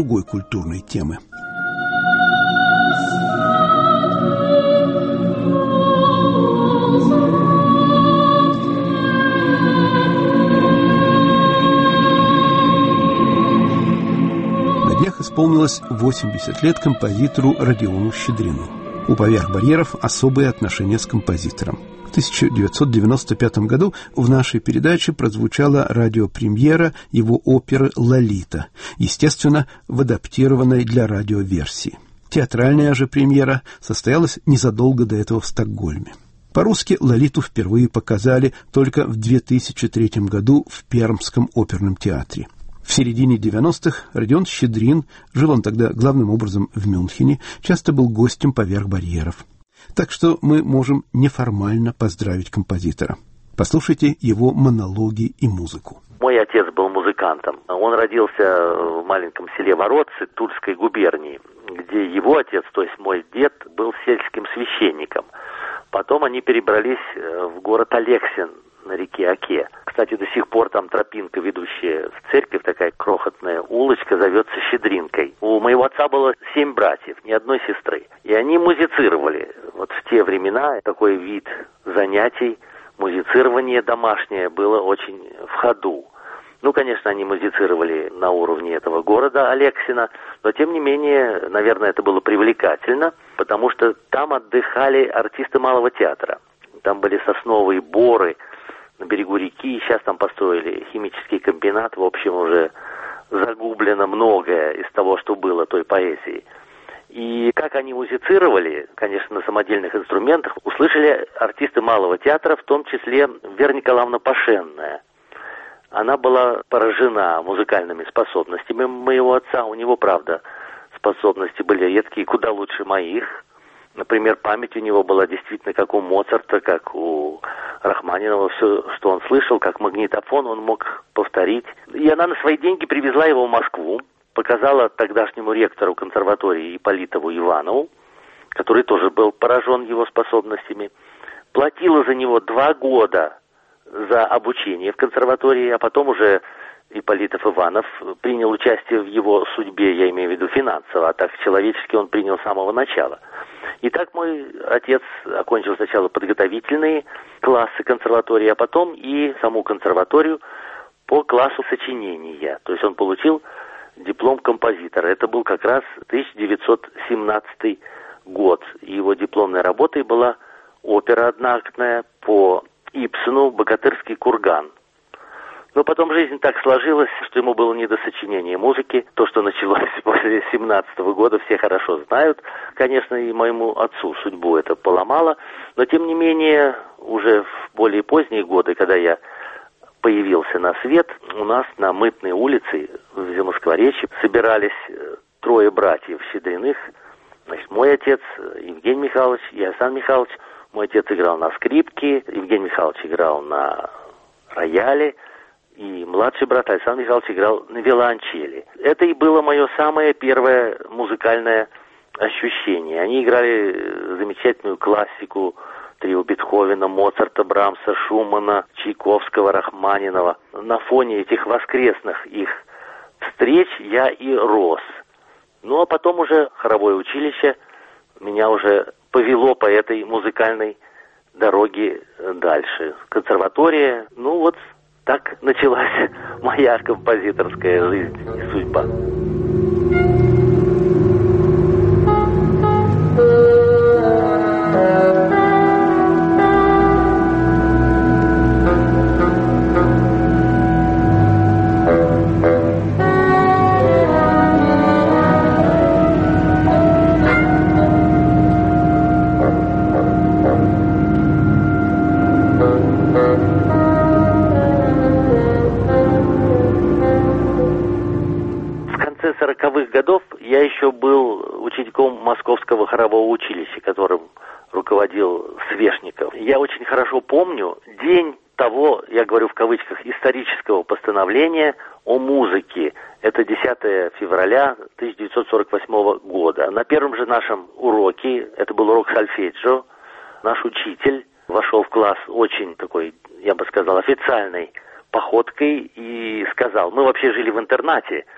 другой культурной темы. На днях исполнилось 80 лет композитору Родиону Щедрину. У «Поверх барьеров» особые отношения с композитором. В 1995 году в нашей передаче прозвучала радиопремьера его оперы «Лолита», естественно, в адаптированной для радиоверсии. Театральная же премьера состоялась незадолго до этого в Стокгольме. По-русски «Лолиту» впервые показали только в 2003 году в Пермском оперном театре. В середине 90-х Родион Щедрин, жил он тогда главным образом в Мюнхене, часто был гостем «Поверх барьеров». Так что мы можем неформально поздравить композитора. Послушайте его монологи и музыку. Мой отец был музыкантом. Он родился в маленьком селе Вородцы Тульской губернии, где его отец, то есть мой дед, был сельским священником. Потом они перебрались в город Алексин на реке Оке. Кстати, до сих пор там тропинка, ведущая в церковь, такая крохотная улочка, зовется Щедринкой. У моего отца было 7 братьев, ни одной сестры. И они музицировали. Вот в те времена такой вид занятий, музицирование домашнее, было очень в ходу. Ну, конечно, они музицировали на уровне этого города Алексина, но, тем не менее, наверное, это было привлекательно, потому что там отдыхали артисты Малого театра. Там были сосновые боры на берегу реки, сейчас там построили химический комбинат, в общем, уже загублено многое из того, что было той поэзии. И как они музицировали, конечно, на самодельных инструментах, услышали артисты Малого театра, в том числе Вера Николаевна Пашенная. Она была поражена музыкальными способностями моего отца. У него, правда, способности были редкие, куда лучше моих. Например, память у него была действительно как у Моцарта, как у Рахманинова. Все, что он слышал, как магнитофон, он мог повторить. И она на свои деньги привезла его в Москву, показала тогдашнему ректору консерватории Ипполитову Иванову, который тоже был поражен его способностями. Платила за него 2 года за обучение в консерватории, а потом уже Ипполитов Иванов принял участие в его судьбе, я имею в виду финансово, а так человечески он принял с самого начала. Итак, мой отец окончил сначала подготовительные классы консерватории, а потом и саму консерваторию по классу сочинения. То есть он получил диплом композитора. Это был как раз 1917 год. И его дипломной работой была опера одноактная по Ибсену «Богатырский курган». Но потом жизнь так сложилась, что ему было не до сочинения музыки. То, что началось после 17-го года, все хорошо знают. Конечно, и моему отцу судьбу это поломало. Но, тем не менее, уже в более поздние годы, когда я появился на свет, у нас на Мытной улице в Замоскворечье собирались 3 братьев Щедриных. Значит, мой отец Евгений Михайлович и Александр Михайлович. Мой отец играл на скрипке, Евгений Михайлович играл на рояле, и младший брат Александр Михайлович играл на виолончели. Это и было мое самое первое музыкальное ощущение. Они играли замечательную классику, трио Бетховена, Моцарта, Брамса, Шумана, Чайковского, Рахманинова. На фоне этих воскресных их встреч я и рос. Ну, а потом уже хоровое училище меня уже повело по этой музыкальной дороге дальше. Консерватория, ну вот так началась моя композиторская жизнь и судьба. Годов я еще был учеником Московского хорового училища, которым руководил Свешников. Я очень хорошо помню день того, я говорю в кавычках, исторического постановления о музыке. Это 10 февраля 1948 года. На первом же нашем уроке, это был урок сольфеджио, наш учитель вошел в класс очень такой, я бы сказал, официальной походкой и сказал, мы вообще жили в интернате,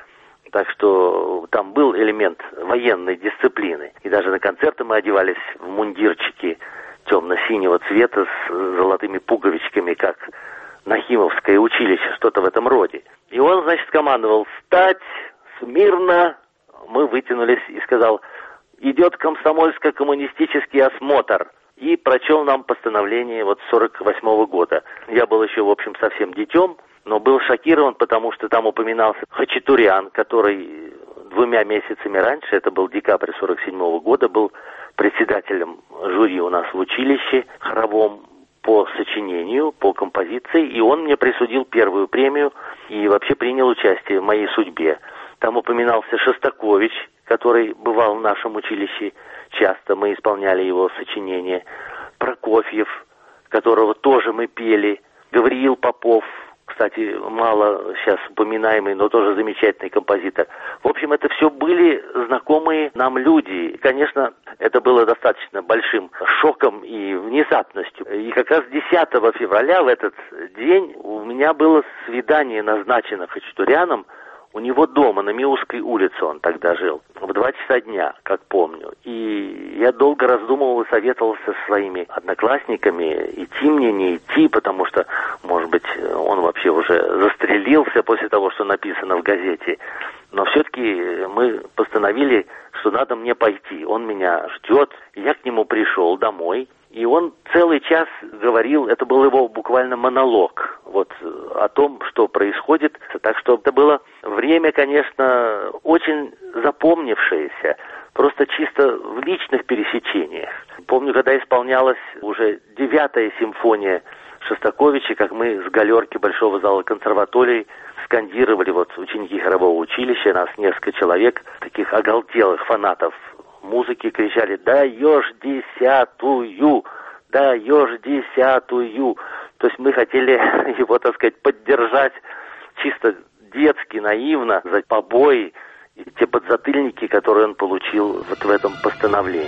Так что там был элемент военной дисциплины. И даже на концерты мы одевались в мундирчики темно-синего цвета с золотыми пуговичками, как Нахимовское училище, что-то в этом роде. И он, значит, командовал: «Встать! Смирно!» Мы вытянулись и сказал: «Идет комсомольско-коммунистический осмотр». И прочел нам постановление 48-го года. Я был еще, в общем, совсем детем, но был шокирован, потому что там упоминался Хачатурян, который 2 месяцами раньше, это был декабрь 47-го года, был председателем жюри у нас в училище хоровом по сочинению, по композиции, и он мне присудил первую премию и вообще принял участие в моей судьбе. Там упоминался Шостакович, который бывал в нашем училище часто, мы исполняли его сочинения, Прокофьев, которого тоже мы пели, Гавриил Попов, кстати, мало сейчас упоминаемый, но тоже замечательный композитор. В общем, это все были знакомые нам люди. Конечно, это было достаточно большим шоком и внезапностью. И как раз 10 февраля в этот день у меня было свидание назначено Хачатуряном у него дома, на Миусской улице он тогда жил, в 2 часа дня, как помню. И я долго раздумывал и советовался со своими одноклассниками, идти мне, не идти, потому что, может быть, он вообще уже застрелился после того, что написано в газете. Но все-таки мы постановили, что надо мне пойти. Он меня ждет. Я к нему пришел домой. И он целый час говорил, это был его буквально монолог, о том, что происходит. Так что это было время, конечно, очень запомнившееся, просто чисто в личных пересечениях. Помню, когда исполнялась уже 9-я симфония Шостаковича, как мы с галерки Большого зала консерватории скандировали, ученики хорового училища, нас несколько человек, таких оголтелых фанатов музыки, кричали: «Даешь 10-ю! Даешь 10-ю!» То есть мы хотели его, так сказать, поддержать чисто детски, наивно, за побои и те подзатыльники, которые он получил в этом постановлении.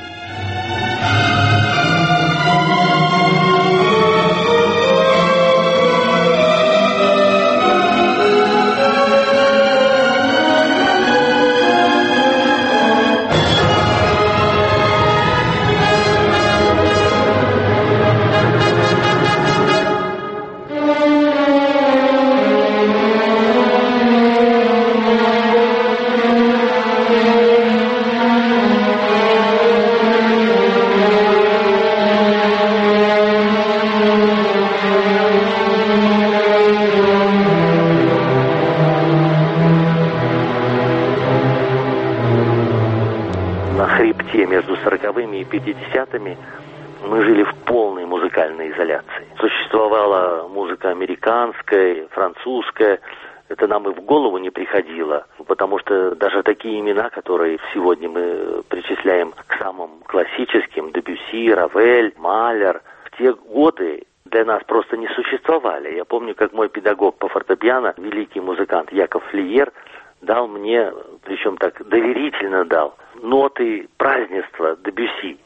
Между 40-ми и 50-ми мы жили в полной музыкальной изоляции. Существовала музыка американская, французская. Это нам и в голову не приходило, потому что даже такие имена, которые сегодня мы причисляем к самым классическим, Дебюсси, Равель, Малер, в те годы для нас просто не существовали. Я помню, как мой педагог по фортепиано, великий музыкант Яков Флиер, дал мне, причем так доверительно дал, ноты празднества Дебюсси.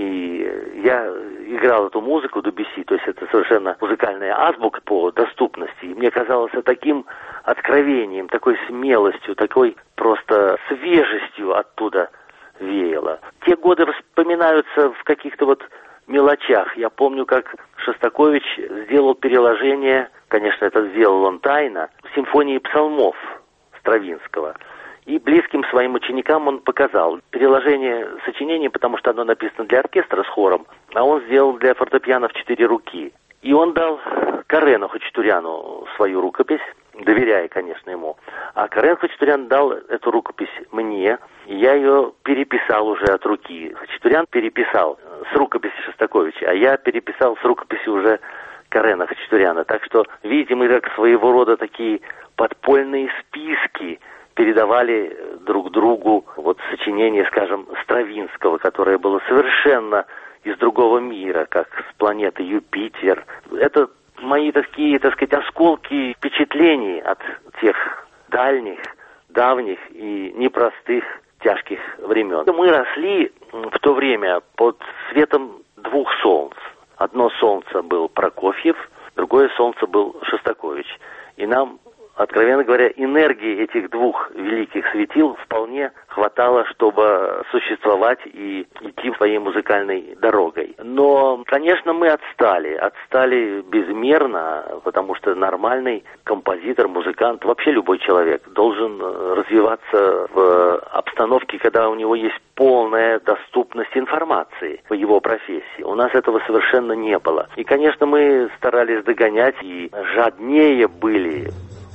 И я играл эту музыку Дебюсси, то есть это совершенно музыкальная азбука по доступности. И мне казалось таким откровением, такой смелостью, такой просто свежестью оттуда веяло. Те годы вспоминаются в каких-то мелочах. Я помню, как Шостакович сделал переложение, конечно, это сделал он тайно, симфонии псалмов Стравинского. И близким своим ученикам он показал переложение сочинений, потому что оно написано для оркестра с хором, а он сделал для фортепиано в 4 руки. И он дал Карену Хачатуряну свою рукопись, доверяя, конечно, ему. А Карен Хачатурян дал эту рукопись мне, и я ее переписал уже от руки. Хачатурян переписал с рукописи Шостаковича, а я переписал с рукописи уже Карена Хачатуряна. Так что, видите, мы как своего рода такие подпольные списки передавали друг другу сочинение, скажем, Стравинского, которое было совершенно из другого мира, как с планеты Юпитер. Это мои такие, так сказать, осколки впечатлений от тех дальних, давних и непростых, тяжких времен. Мы росли в то время под светом 2 солнц. Одно солнце был Прокофьев, другое солнце был Шостакович. И нам откровенно говоря, энергии этих двух великих светил вполне хватало, чтобы существовать и идти своей музыкальной дорогой. Но, конечно, мы отстали безмерно, потому что нормальный композитор, музыкант, вообще любой человек должен развиваться в обстановке, когда у него есть полная доступность информации по его профессии. У нас этого совершенно не было. И, конечно, мы старались догонять и жаднее были.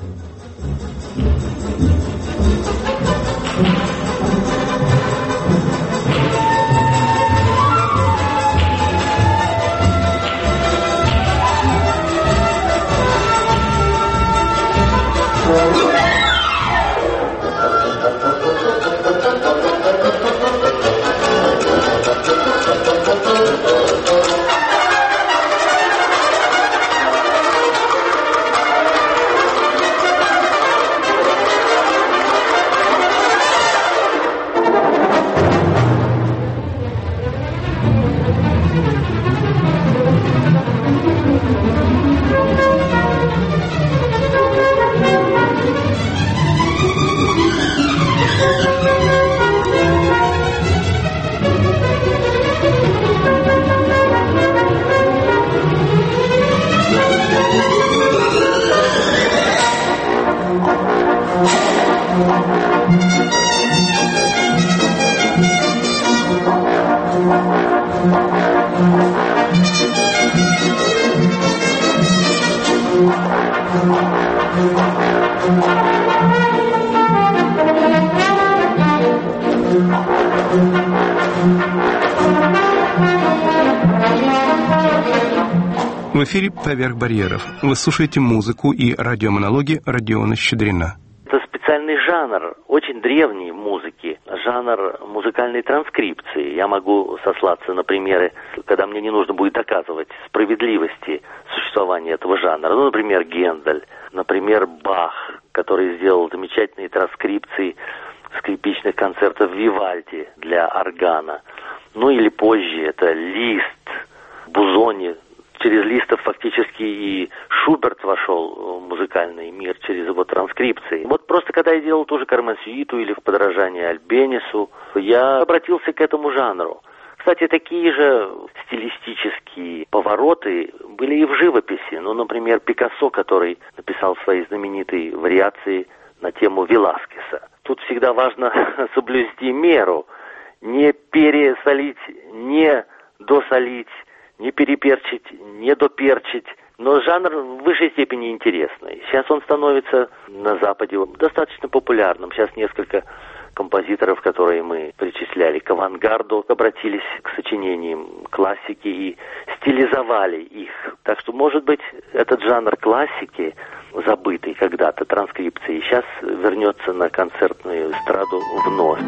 В эфире «Поверх барьеров». Вы слушаете музыку и радиомонологи Родиона Щедрина. Это специальный жанр, очень древний в музыке, жанр музыкальной транскрипции. Я могу сослаться на примеры, когда мне не нужно будет доказывать справедливости существования этого жанра. Ну, например, Гендель, например, Бах, который сделал замечательные транскрипции скрипичных концертов Вивальди для органа. Ну, или позже это Лист, Бузони. Через Листов фактически и Шуберт вошел в музыкальный мир через его транскрипции. Вот просто когда я делал ту же Кармен-сюиту или в подражание Альбенису, я обратился к этому жанру. Кстати, такие же стилистические повороты были и в живописи. Ну, например, Пикассо, который написал свои знаменитые вариации на тему Веласкеса. Тут всегда важно соблюсти меру, не пересолить, не досолить, не переперчить, не доперчить. Но жанр в высшей степени интересный. Сейчас он становится на Западе достаточно популярным. Сейчас несколько композиторов, которые мы причисляли к авангарду, обратились к сочинениям классики и стилизовали их. Так что, может быть, этот жанр классики, забытый когда-то транскрипцией, сейчас вернется на концертную эстраду вновь.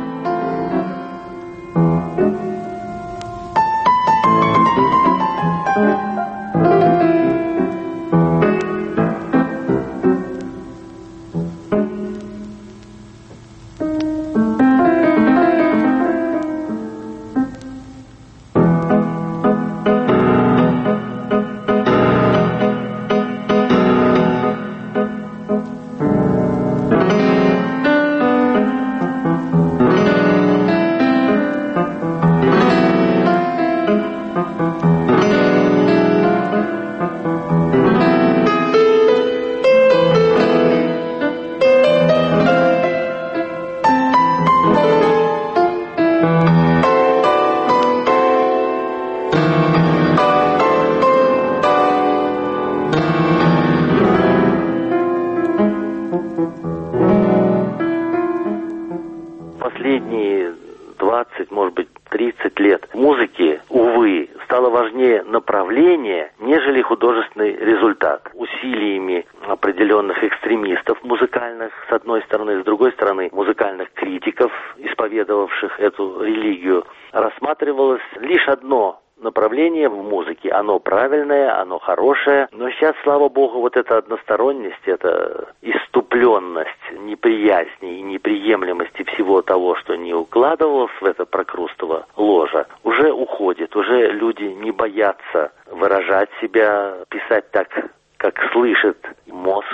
Последние 20, может быть, 30 лет музыки, увы, стало важнее направление, нежели художественный результат. Усилиями определенных экстремистов музыкальных, с одной стороны, с другой стороны, музыкальных критиков, исповедовавших эту религию, рассматривалось лишь одно направление в музыке. Оно правильное, оно хорошее. Но сейчас, слава богу, вот эта односторонность, эта иступленность неприязни и неприемлемости всего того, что не укладывалось в это прокрустово ложе, уже уходит. Уже люди не боятся выражать себя, писать так, как слышит мозг,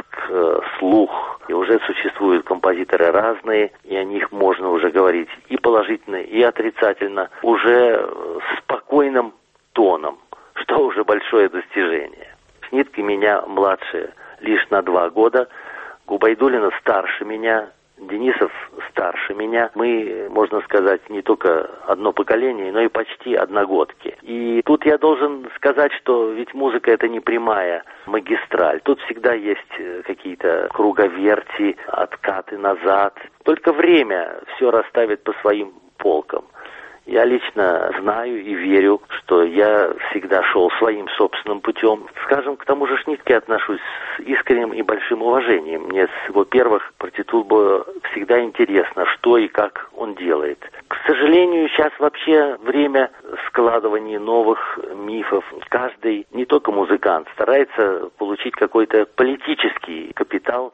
слух. И уже существуют композиторы разные, и о них можно уже говорить и положительно, и отрицательно, уже спокойным тоном, что уже большое достижение. Шнитке меня младше лишь на 2 года, Губайдуллина старше меня, Денисов старше меня. Мы, можно сказать, не только одно поколение, но и почти одногодки. И тут я должен сказать, что ведь музыка — это не прямая магистраль. Тут всегда есть какие-то круговерти, откаты назад. Только время все расставит по своим полкам. Я лично знаю и верю, что я всегда шел своим собственным путем. Скажем, к тому же Шнитке отношусь с искренним и большим уважением. Мне с его первых партитур было всегда интересно, что и как он делает. К сожалению, сейчас вообще время складывания новых мифов. Каждый, не только музыкант, старается получить какой-то политический капитал,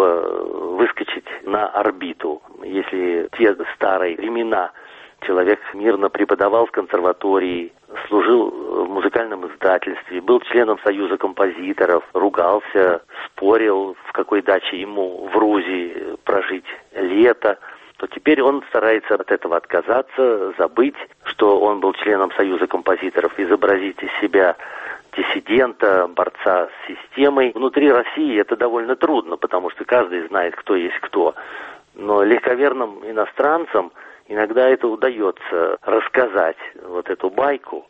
чтобы выскочить на орбиту. Если те старые времена человек мирно преподавал в консерватории, служил в музыкальном издательстве, был членом Союза композиторов, ругался, спорил, в какой даче ему в Рузе прожить лето, то теперь он старается от этого отказаться, забыть, что он был членом Союза композиторов, изобразить из себя диссидента, борца с системой. Внутри России это довольно трудно, потому что каждый знает, кто есть кто. Но легковерным иностранцам иногда это удается рассказать, вот эту байку.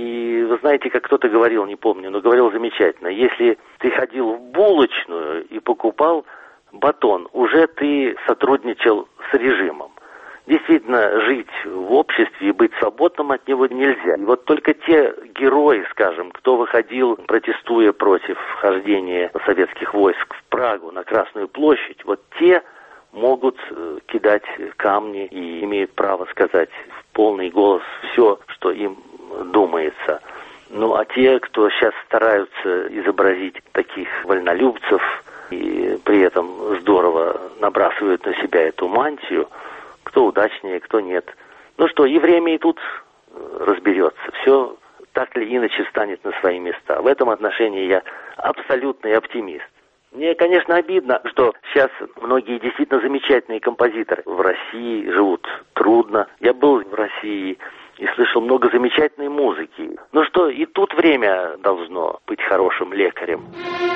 И вы знаете, как кто-то говорил, не помню, но говорил замечательно, если ты ходил в булочную и покупал батон, уже ты сотрудничал с режимом. Действительно, жить в обществе и быть свободным от него нельзя. И вот только те герои, скажем, кто выходил, протестуя против вхождения советских войск в Прагу на Красную площадь, вот те могут кидать камни и имеют право сказать в полный голос все, что им думается. Ну, а те, кто сейчас стараются изобразить таких вольнолюбцев и при этом здорово набрасывают на себя эту мантию, кто удачнее, кто нет. Ну что, и время и тут разберется. Все так или иначе станет на свои места. В этом отношении я абсолютный оптимист. Мне, конечно, обидно, что сейчас многие действительно замечательные композиторы в России живут трудно. Я был в России и слышал много замечательной музыки. Ну что, и тут время должно быть хорошим лекарем.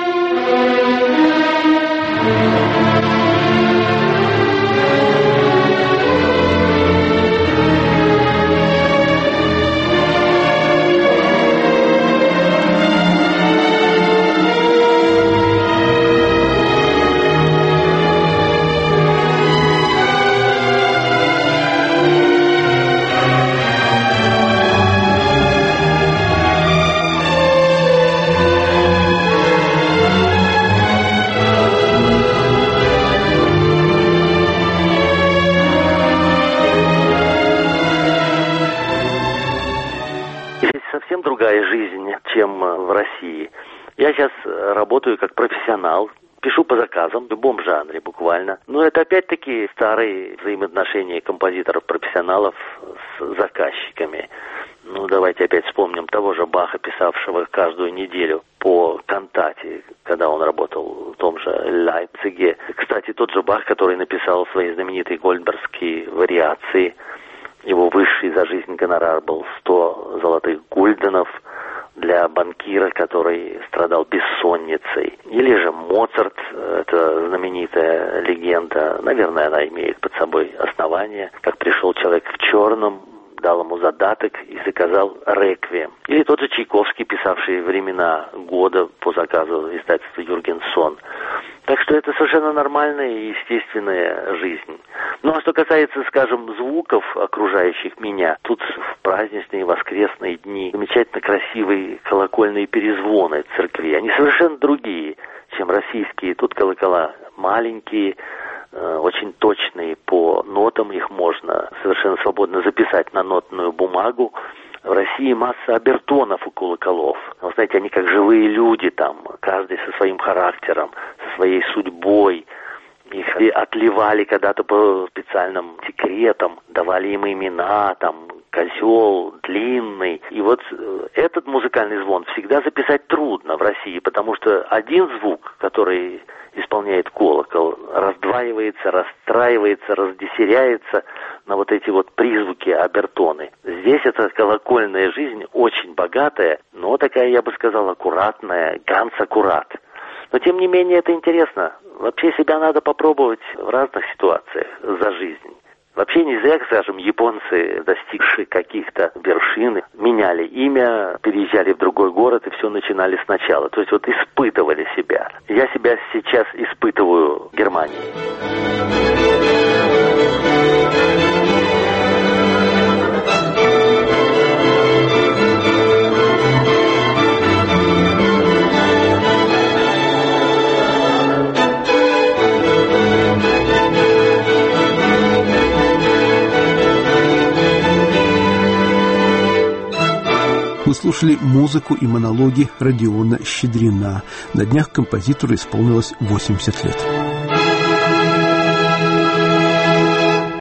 Совсем другая жизнь, чем в России. Я сейчас работаю как профессионал, пишу по заказам в любом жанре буквально. Но это опять-таки старые взаимоотношения композиторов-профессионалов с заказчиками. Ну, давайте опять вспомним того же Баха, писавшего каждую неделю по кантате, когда он работал в том же Лейпциге. Кстати, тот же Бах, который написал свои знаменитые гольдбергские вариации, его высший за жизнь гонорар был 100 золотых гульденов для банкира, который страдал бессонницей. Или же Моцарт, это знаменитая легенда, наверное, она имеет под собой основание, как пришел человек в черном, дал ему задаток и заказал реквием. Или тот же Чайковский, писавший «Времена года» по заказу издательства Юргенсон. Так что это совершенно нормальная и естественная жизнь. Ну, а что касается, скажем, звуков, окружающих меня, тут в праздничные воскресные дни замечательно красивые колокольные перезвоны церкви. Они совершенно другие, чем российские. Тут колокола маленькие, очень точные по нотам, их можно совершенно свободно записать на нотную бумагу. В России масса обертонов у колоколов. Вы знаете, они как живые люди там, каждый со своим характером, со своей судьбой. Их отливали когда-то по специальным секретам, давали им имена, там, козел, длинный. И вот этот музыкальный звон всегда записать трудно в России, потому что один звук, который исполняет колокол, раздваивается, расстраивается, раздесеряется на вот эти вот призвуки, обертоны. Здесь эта колокольная жизнь очень богатая, но такая, я бы сказал, аккуратная, ганц аккурат. Но, тем не менее, это интересно. Вообще себя надо попробовать в разных ситуациях за жизнь. Вообще не зря, скажем, японцы, достигшие каких-то вершин, меняли имя, переезжали в другой город и все начинали сначала. То есть вот испытывали себя. Я себя сейчас испытываю в Германии. Вы слушали музыку и монологи Родиона Щедрина. На днях композитору исполнилось 80 лет.